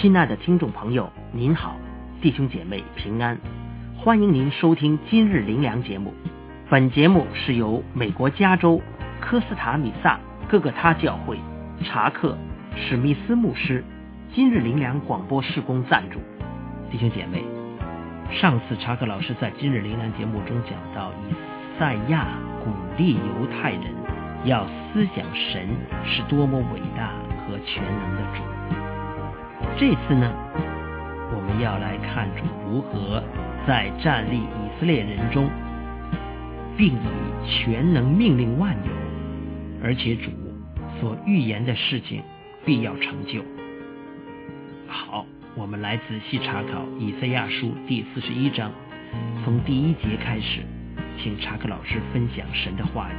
亲爱的听众朋友，您好，弟兄姐妹平安，欢迎您收听今日灵粮节目。本节目是由美国加州科斯塔米萨各个他教会查克史密斯牧师今日灵粮广播事工赞助。弟兄姐妹，上次查克老师在今日灵粮节目中讲到以赛亚鼓励犹太人要思想神是多么伟大和全能的主。这次呢，我们要来看主如何在站立以色列人中，并以全能命令万有，而且主所预言的事情必要成就。好，我们来仔细查考以赛亚书第41章，从第1节开始，请查克老师分享神的话语。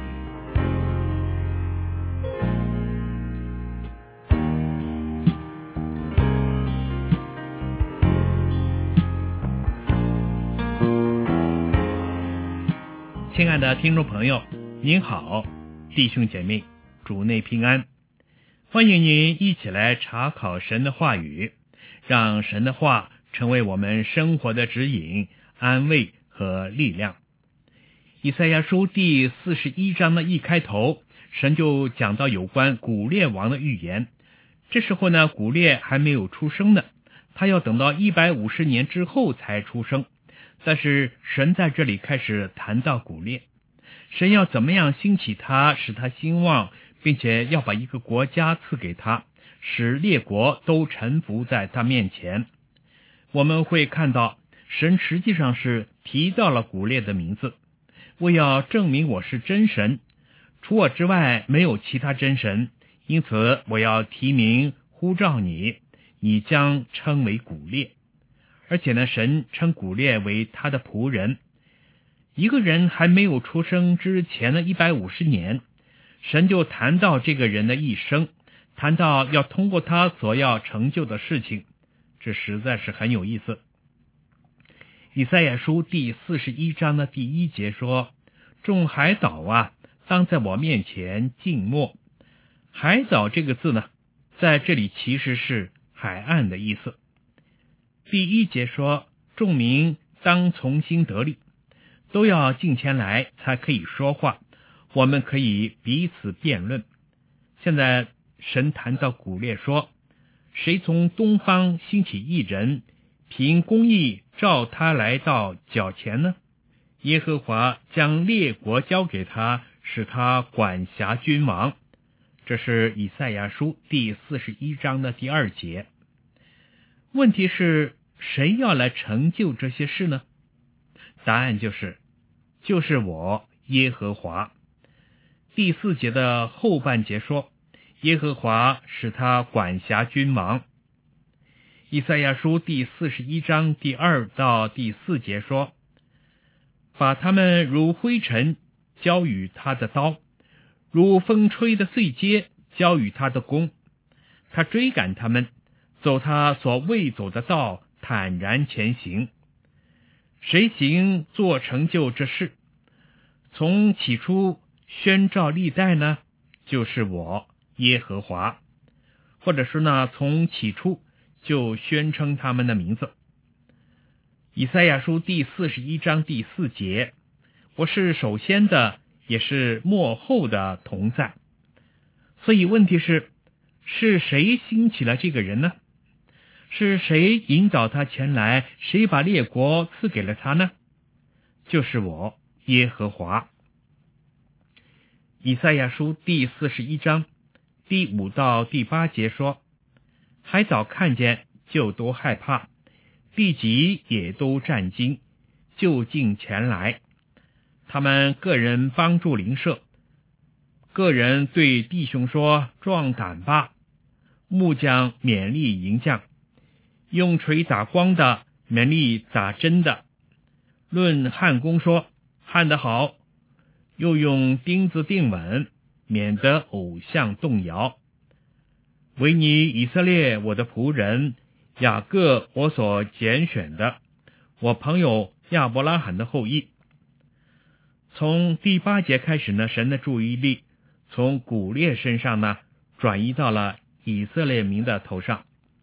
亲爱的听众朋友，您好，弟兄姐妹，主内平安，欢迎您一起来查考神的话语，让神的话成为我们生活的指引、安慰和力量。以赛亚书第41章的一开头，神就讲到有关古列王的预言。这时候呢，古列还没有出生呢，他要等到150年之后才出生。但是神在这里开始谈到古列，神要怎么样兴起他，使他兴旺，并且要把一个国家赐给他，使列国都臣服在他面前。我们会看到神实际上是提到了古列的名字，为要证明我是真神，除我之外没有其他真神，因此我要提名呼召你，你将称为古列。而且呢，神称古列为他的仆人。一个人还没有出生之前的150年，神就谈到这个人的一生，谈到要通过他所要成就的事情，这实在是很有意思。以赛亚书第41章的第1节说，众海岛啊，当在我面前静默。海岛这个字呢，在这里其实是海岸的意思。第1节说，众民当从心得力，都要近前来才可以说话，我们可以彼此辩论。现在神谈到古列说，谁从东方兴起一人，凭公义召他来到脚前呢？耶和华将列国交给他，使他管辖君王。这是以赛亚书第41章的第2节。问题是谁要来成就这些事呢？答案就是我耶和华。第4节的后半节说，耶和华使他管辖君王。以赛亚书第41章第2到第4节说，把他们如灰尘交与他的刀，如风吹的碎秸交与他的弓，他追赶他们，走他所未走的道，坦然前行。谁行做成就这事？从起初宣召历代呢，就是我耶和华，或者是呢，从起初就宣称他们的名字。以赛亚书第41章第4节，我是首先的，也是末后的同在。所以问题是谁兴起了这个人呢？是谁引导他前来？谁把列国赐给了他呢？就是我耶和华。以赛亚书第41章第5到第8节说，海岛看见就都害怕，地极也都战惊，就近前来。他们个人帮助邻舍，个人对弟兄说，壮胆吧，木匠勉励银匠，用锤打光的勉励打针的，论焊工说，焊得好，又用钉子钉稳，免得偶像动摇。为你以色列我的仆人，雅各我所拣选的，我朋友亚伯拉罕的后裔。从第8节开始呢，神的注意力从古列身上呢转移到了以色列民的头上。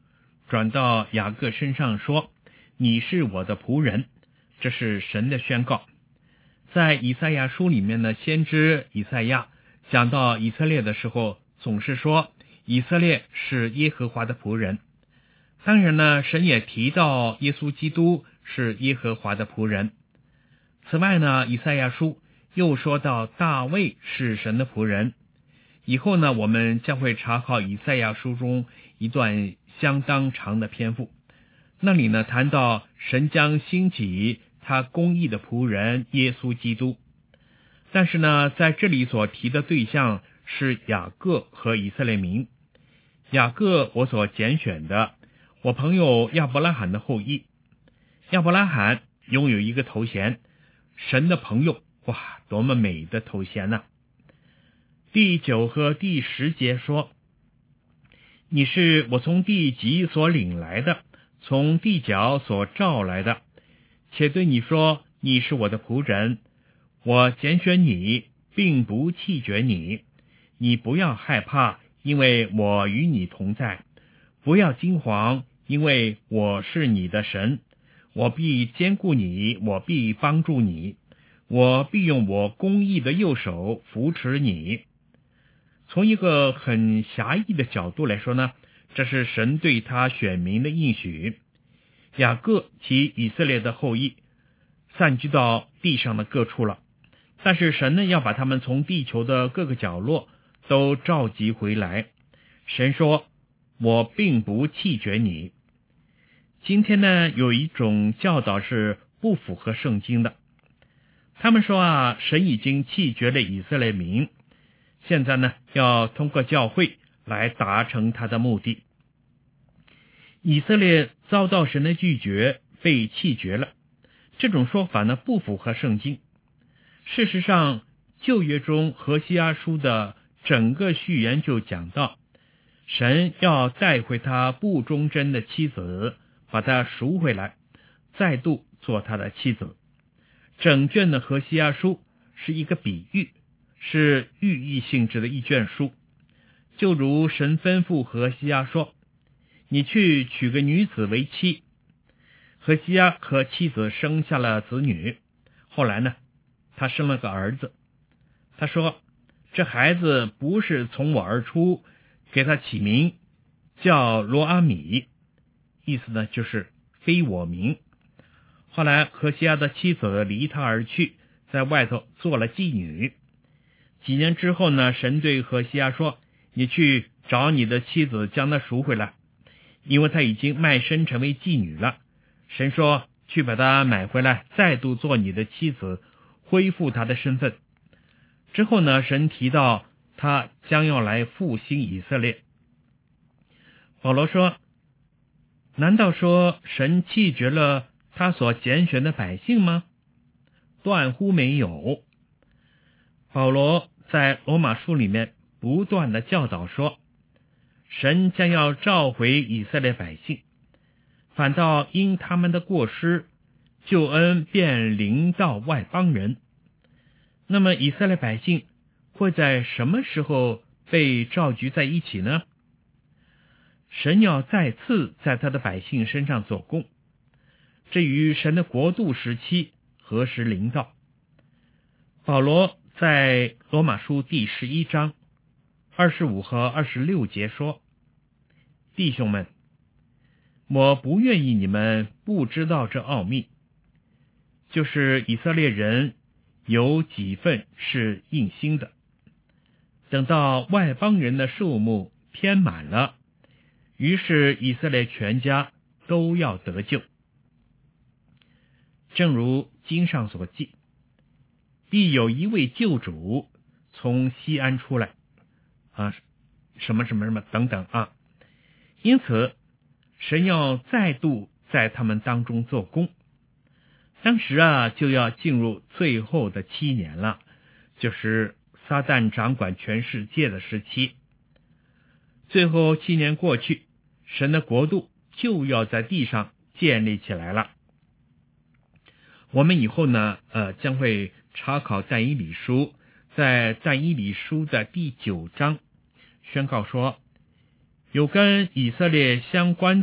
转到雅各身上说，你是我的仆人，这是神的宣告。在以赛亚书里面呢，先知以赛亚讲到以色列的时候，总是说以色列是耶和华的仆人。当然呢，神也提到耶稣基督是耶和华的仆人。此外呢，以赛亚书又说到大卫是神的仆人。以后呢，我们将会查考以赛亚书中一段相当长的篇幅，那里呢谈到神将兴起他公义的仆人耶稣基督。但是呢，在这里所提的对象是雅各和以色列民。雅各我所拣选的，我朋友亚伯拉罕的后裔。亚伯拉罕拥有一个头衔，神的朋友。哇，多么美的头衔啊！第9和第10节说，你是我从地极所领来的，从地角所召来的，且对你说，你是我的仆人，我拣选你，并不弃绝你。你不要害怕，因为我与你同在；不要惊惶，因为我是你的神。我必坚固你，我必帮助你，我必用我公义的右手扶持你。从一个很狭义的角度来说呢，这是神对他选民的应许。雅各及以色列的后裔散居到地上的各处了，但是神呢，要把他们从地球的各个角落都召集回来。神说，我并不弃绝你。今天呢，有一种教导是不符合圣经的。他们说神已经弃绝了以色列民，现在呢，要通过教会来达成他的目的。以色列遭到神的拒绝，被弃绝了。这种说法呢，不符合圣经。事实上，旧约中何西阿书的整个序言就讲到，神要带回他不忠贞的妻子，把他赎回来，再度做他的妻子。整卷的何西阿书是一个比喻，是寓意性质的一卷书。就如神吩咐何西阿说，你去娶个女子为妻。何西阿和妻子生下了子女，后来呢，他生了个儿子。他说，这孩子不是从我而出，给他起名叫罗阿米，意思呢就是非我名。后来何西阿的妻子离他而去，在外头做了妓女。几年之后呢，神对何西阿说，你去找你的妻子，将她赎回来，因为她已经卖身成为妓女了。神说，去把她买回来，再度做你的妻子，恢复她的身份。之后呢，神提到他将要来复兴以色列。保罗说，难道说神弃绝了他所拣选的百姓吗？断乎没有。保罗在罗马书里面不断的教导说，神将要召回以色列百姓，反倒因他们的过失，救恩便临到外邦人。那么以色列百姓会在什么时候被召集在一起呢？神要再次在他的百姓身上做工，至于神的国度时期何时临到，保罗在罗马书第11章25和26节说，弟兄们，我不愿意你们不知道这奥秘，就是以色列人有几份是硬心的，等到外邦人的数目填满了，于是以色列全家都要得救。正如经上所记，必有一位救主从西安出来什么什么什么等等因此神要再度在他们当中做工。当时就要进入最后的7年了，就是撒旦掌管全世界的时期。最后7年过去，神的国度就要在地上建立起来了。我们以后呢将会查考但以理书，在但以理书的第9章宣告说，有跟以色列相关的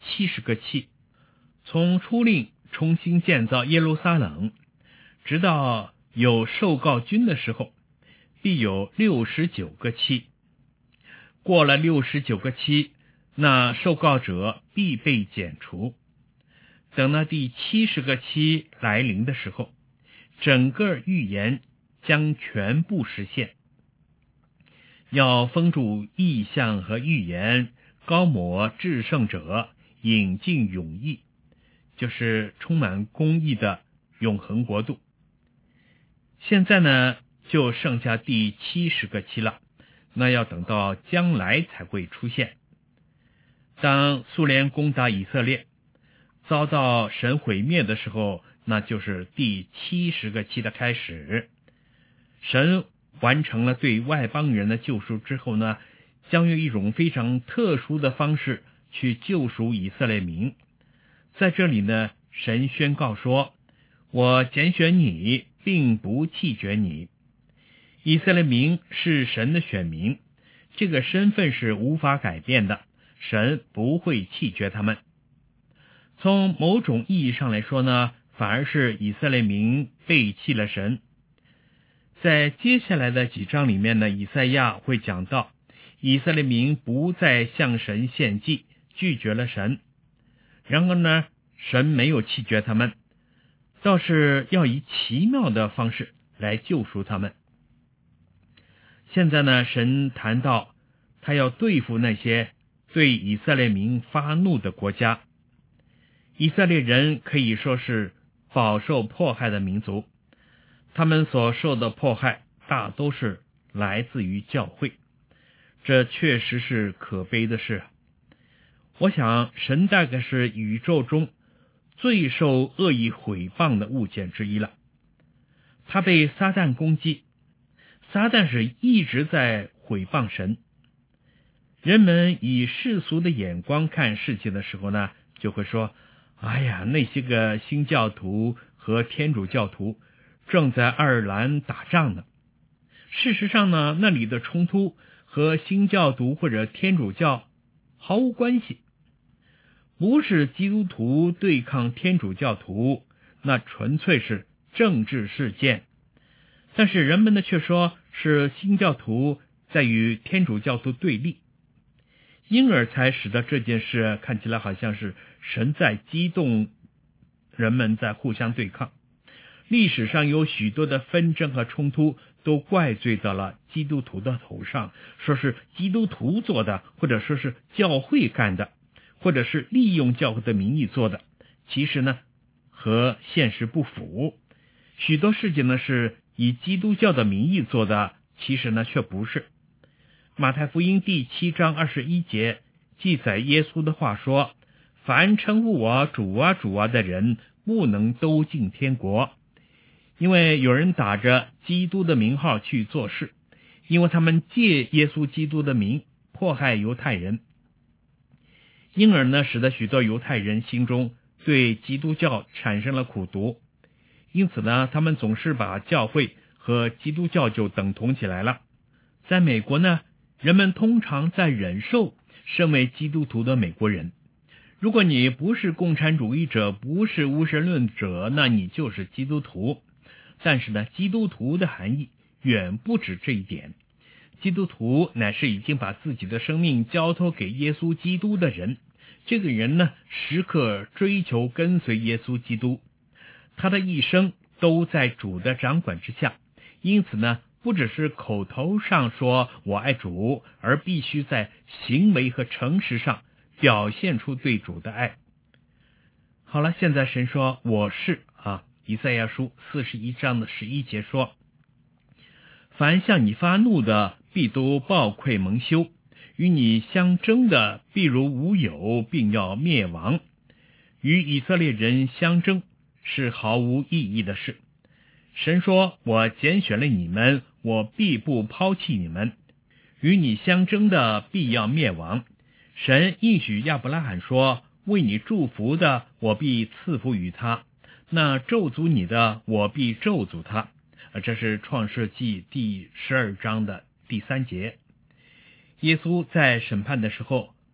70个期，从出令重新建造耶路撒冷，直到有受告军的时候，必有69个期。过了69个期，那受告者必被剪除。等到第70个期来临的时候，整个预言将全部实现。要封住异象和预言，高抹至圣者，引进永义，就是充满公义的永恒国度。现在呢，就剩下第70个期了，那要等到将来才会出现。当苏联攻打以色列，遭到神毁灭的时候，那就是第70个期的开始。神完成了对外邦人的救赎之后呢，将用一种非常特殊的方式去救赎以色列民。在这里呢，神宣告说，我拣选你，并不弃绝你。以色列民是神的选民，这个身份是无法改变的，神不会弃绝他们。从某种意义上来说呢，反而是以色列民背弃了神。在接下来的几章里面呢，以赛亚会讲到以色列民不再向神献祭，拒绝了神。然而呢，神没有弃绝他们，倒是要以奇妙的方式来救赎他们。现在呢，神谈到他要对付那些对以色列民发怒的国家。以色列人可以说是饱受迫害的民族，他们所受的迫害大都是来自于教会，这确实是可悲的事。我想神大概是宇宙中最受恶意毁谤的物件之一了。他被撒旦攻击，撒旦是一直在毁谤神。人们以世俗的眼光看事情的时候呢，就会说，哎呀，那些个新教徒和天主教徒正在爱尔兰打仗呢。事实上呢，那里的冲突和新教徒或者天主教毫无关系。不是基督徒对抗天主教徒，那纯粹是政治事件。但是人们呢却说是新教徒在与天主教徒对立，因而才使得这件事看起来好像是神在激动，人们在互相对抗。历史上有许多的纷争和冲突都怪罪到了基督徒的头上，说是基督徒做的，或者说是教会干的，或者是利用教会的名义做的。其实呢，和现实不符。许多事情呢是以基督教的名义做的，其实呢却不是。马太福音第7章21节记载耶稣的话说，凡称呼我主啊主啊的人，不能都进天国。因为有人打着基督的名号去做事，因为他们借耶稣基督的名迫害犹太人，因而呢，使得许多犹太人心中对基督教产生了苦毒。因此呢，他们总是把教会和基督教就等同起来了。在美国呢，人们通常在忍受身为基督徒的美国人。如果你不是共产主义者，不是无神论者，那你就是基督徒。但是呢，基督徒的含义远不止这一点。基督徒乃是已经把自己的生命交托给耶稣基督的人。这个人呢，时刻追求跟随耶稣基督，他的一生都在主的掌管之下。因此呢，不只是口头上说我爱主，而必须在行为和诚实上表现出对主的爱。好了，现在神说我是以赛亚书41章的11节说，凡向你发怒的，必都暴愧蒙羞；与你相争的，必如无有，并要灭亡。与以色列人相争是毫无意义的事。神说，我拣选了你们，我必不抛弃你们。与你相争的，必要灭亡。神应许亚伯拉罕说，为你祝福的，我必赐福于他；那咒诅你的，我必咒诅他。这是创世纪第12章的第3节。耶稣在审判的时候，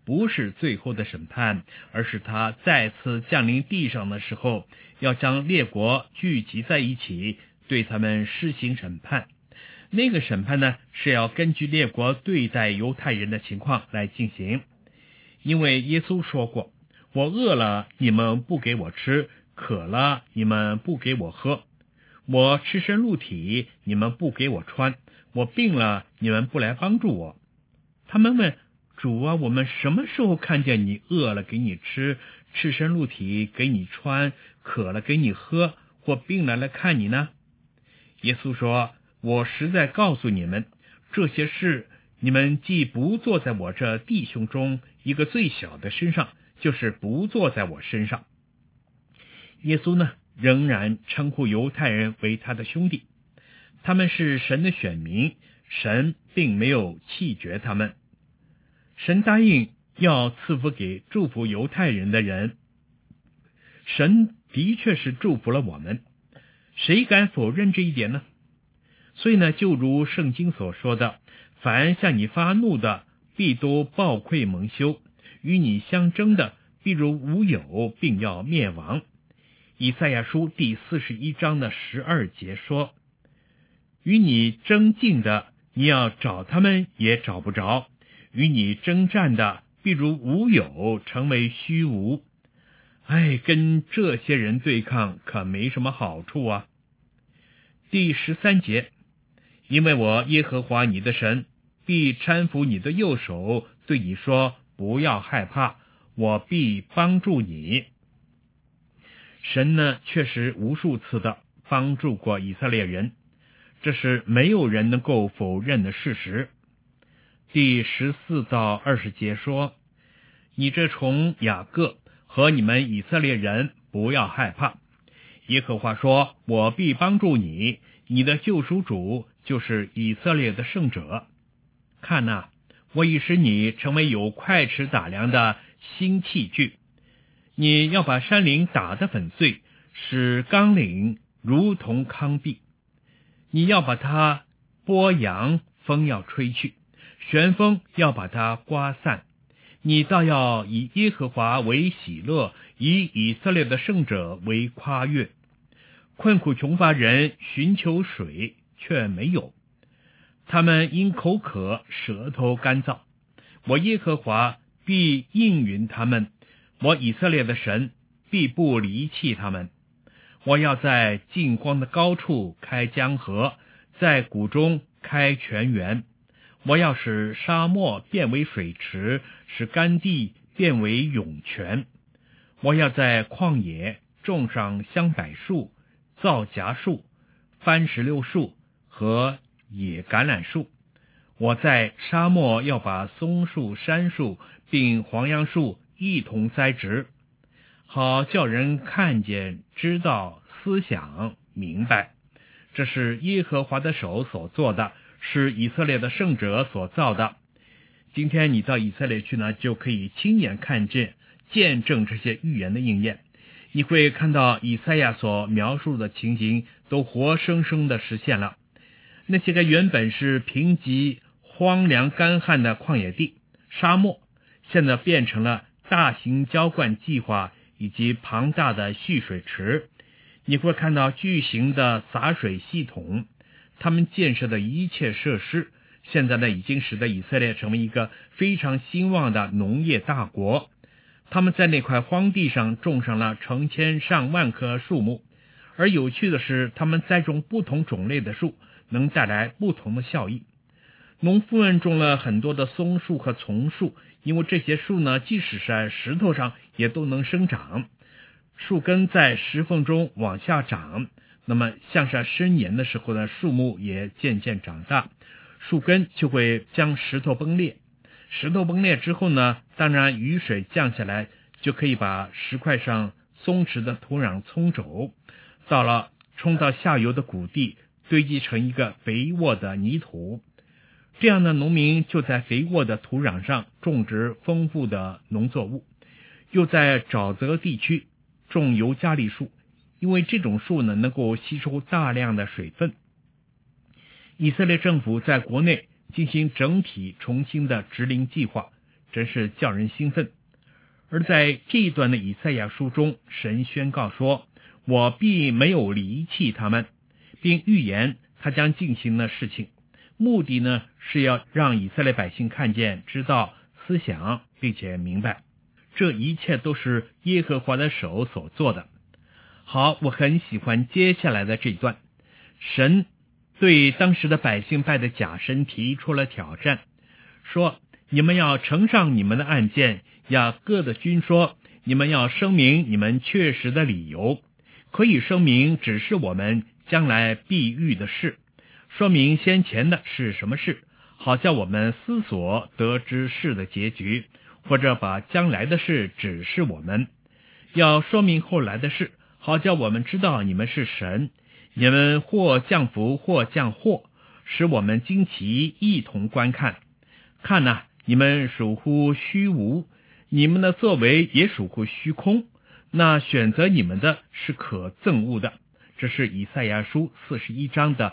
不是最后的审判，而是他再次降临地上的时候，要将列国聚集在一起，对他们施行审判。那个审判呢，是要根据列国对待犹太人的情况来进行。因为耶稣说过，我饿了，你们不给我吃；渴了，你们不给我喝；我赤身露体，你们不给我穿；我病了，你们不来帮助我。他们问，主啊，我们什么时候看见你饿了给你吃，赤身露体给你穿，渴了给你喝，或病了来看你呢？耶稣说，我实在告诉你们，这些事你们既不做在我这弟兄中一个最小的身上，就是不做在我身上。耶稣呢，仍然称呼犹太人为他的兄弟，他们是神的选民，神并没有弃绝他们。神答应要赐福给祝福犹太人的人，神的确是祝福了我们，谁敢否认这一点呢？所以呢，就如圣经所说的，凡向你发怒的，必都暴愧蒙羞；与你相争的，必如无有，并要灭亡。以赛亚书第41章的12节说，与你争竞的，你要找他们也找不着；与你征战的，必如无有，成为虚无。跟这些人对抗可没什么好处啊。第13节，因为我耶和华你的神必搀扶你的右手，对你说，不要害怕，我必帮助你。神呢，确实无数次的帮助过以色列人，这是没有人能够否认的事实。第14到20节说，你这从雅各和你们以色列人，不要害怕。耶和华说，我必帮助你，你的救赎主就是以色列的圣者。看哪，我已使你成为有快尺打量的新器具，你要把山岭打得粉碎，使冈岭如同糠秕。你要把它拨扬，风要吹去，旋风要把它刮散。你倒要以耶和华为喜乐，以以色列的圣者为夸悦。困苦穷乏人寻求水，却没有，他们因口渴，舌头干燥。我耶和华必应允他们，我以色列的神必不离弃他们。我要在近光的高处开江河，在谷中开泉源。我要使沙漠变为水池，使干地变为涌泉。我要在旷野种上香柏树、皂荚树、番石榴树和野橄榄树。我在沙漠要把松树、杉树并黄杨树一同栽植，好叫人看见、知道、思想、明白，这是耶和华的手所做的，是以色列的圣者所造的。今天你到以色列去呢，就可以亲眼看见、见证这些预言的应验。你会看到以赛亚所描述的情形都活生生的实现了。那些个原本是贫瘠、荒凉、干旱的旷野地、沙漠，现在变成了大型浇灌计划以及庞大的蓄水池。你会看到巨型的洒水系统，他们建设的一切设施，现在呢已经使得以色列成为一个非常兴旺的农业大国。他们在那块荒地上种上了成千上万棵树木，而有趣的是，他们栽种不同种类的树，能带来不同的效益。农夫们种了很多的松树和丛树，因为这些树呢，即使是在石头上也都能生长，树根在石缝中往下长，那么向下伸延的时候呢，树木也渐渐长大，树根就会将石头崩裂。石头崩裂之后呢，当然雨水降下来，就可以把石块上松弛的土壤冲走，冲到下游的谷地，堆积成一个肥沃的泥土。这样的农民就在肥沃的土壤上种植丰富的农作物，又在沼泽地区种尤加利树，因为这种树呢能够吸收大量的水分。以色列政府在国内进行整体重新的植林计划， 真是叫人兴奋。而在这一段的以赛亚书中，神宣告说，我必没有离弃他们，并预言他将进行的事情，目的呢是要让以色列百姓看见、知道、思想，并且明白，这一切都是耶和华的手所做的。好，我很喜欢接下来的这一段，神对当时的百姓拜的假神提出了挑战，说你们要呈上你们的案件，雅各的君说，你们要声明你们确实的理由，可以声明只是我们将来必遇的事，说明先前的是什么事，好叫我们思索得知事的结局，或者把将来的事指示我们，要说明后来的事，好叫我们知道你们是神，你们或降福或降祸，使我们惊奇一同观看。看哪，你们属乎虚无，你们的作为也属乎虚空，那选择你们的是可憎恶的。这是以赛亚书41章的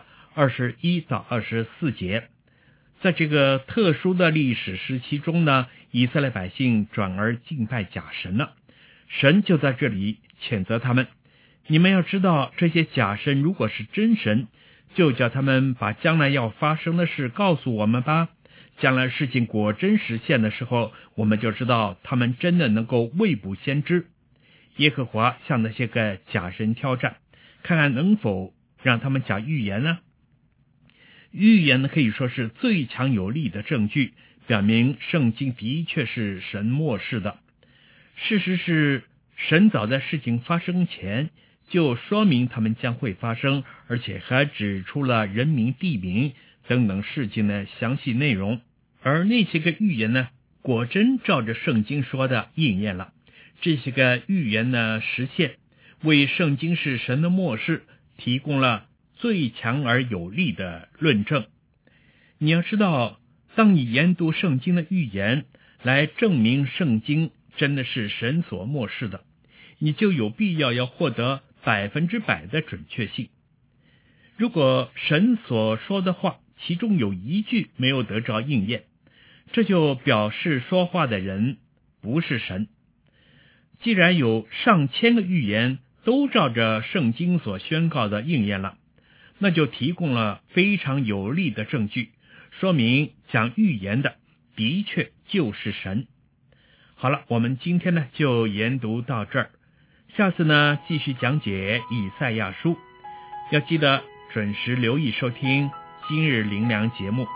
21到24节。在这个特殊的历史时期中呢，以色列百姓转而敬拜假神了，神就在这里谴责他们，你们要知道，这些假神如果是真神，就叫他们把将来要发生的事告诉我们吧，将来事情果真实现的时候，我们就知道他们真的能够未卜先知。耶和华向那些个假神挑战，看看能否让他们讲预言呢？预言呢，可以说是最强有力的证据，表明圣经的确是神默示的。事实是，神早在事情发生前就说明他们将会发生，而且还指出了人名、地名等等事情的详细内容。而那些个预言呢，果真照着圣经说的应验了。这些个预言呢实现，为圣经是神的默示提供了最强而有力的论证。你要知道，当你研读圣经的预言来证明圣经真的是神所默示的，你就有必要获得100%的准确性。如果神所说的话其中有一句没有得着应验，这就表示说话的人不是神。既然有上千个预言都照着圣经所宣告的应验了，那就提供了非常有力的证据，说明讲预言的的确就是神。好了，我们今天呢就研读到这儿，下次呢继续讲解以赛亚书。要记得准时留意收听今日灵粮节目。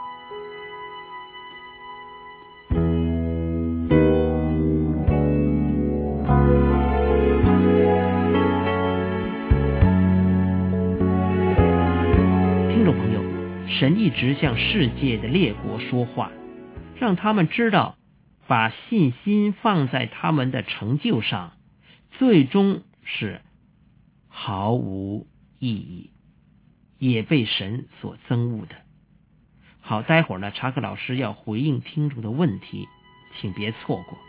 听众朋友，神一直向世界的列国说话，让他们知道把信心放在他们的成就上，最终是毫无意义，也被神所憎恶的。好，待会儿呢，查克老师要回应听众的问题，请别错过。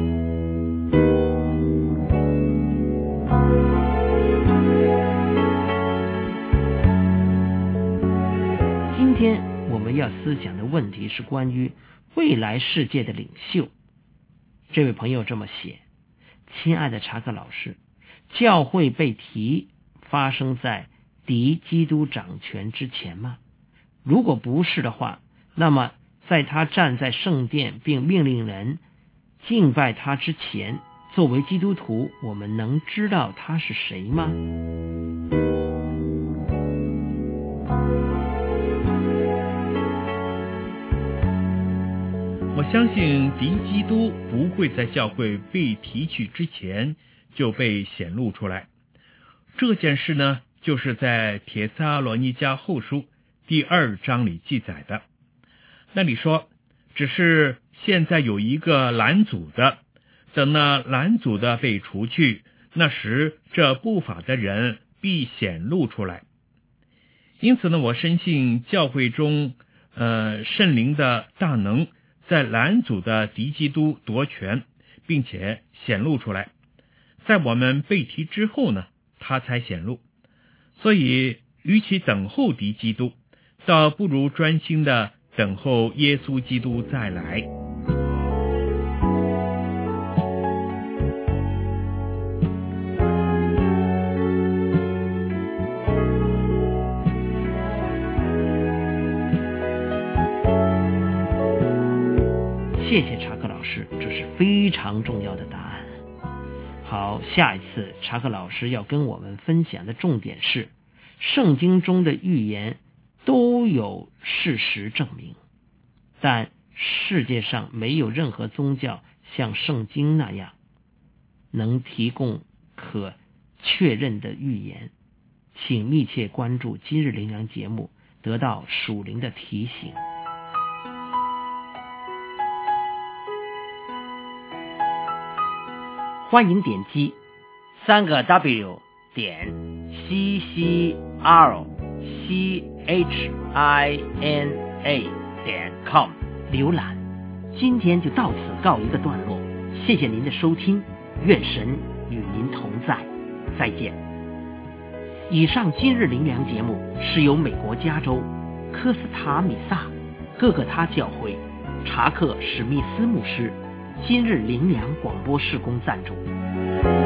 今天我们要思想的问题是关于未来世界的领袖。这位朋友这么写：亲爱的查克老师，教会被提发生在敌基督掌权之前吗？如果不是的话，那么在他站在圣殿并命令人敬拜他之前，作为基督徒，我们能知道他是谁吗？ 我相信敌基督不会在教会被提取之前就被显露出来。这件事呢，就是在帖撒罗尼迦后书第2章里记载的。那里说，只是现在有一个拦阻的，等那拦阻的被除去，那时这不法的人必显露出来。因此呢，我深信教会中圣灵的大能在拦阻的敌基督夺权，并且显露出来。在我们被提之后呢，他才显露。所以与其等候敌基督，倒不如专心的等候耶稣基督再来。 谢谢查克老师，这是非常重要的答案。好，下一次查克老师要跟我们分享的重点是，圣经中的预言都有事实证明，但世界上没有任何宗教像圣经那样能提供可确认的预言。请密切关注今日灵粮节目，得到属灵的提醒。欢迎点击3W CCRCHINA.com 浏览。今天就到此告一个段落，谢谢您的收听，愿神与您同在，再见。以上今日灵粮节目是由美国加州科斯塔米萨各个他教会查克史密斯牧师今日灵粮广播事工赞助。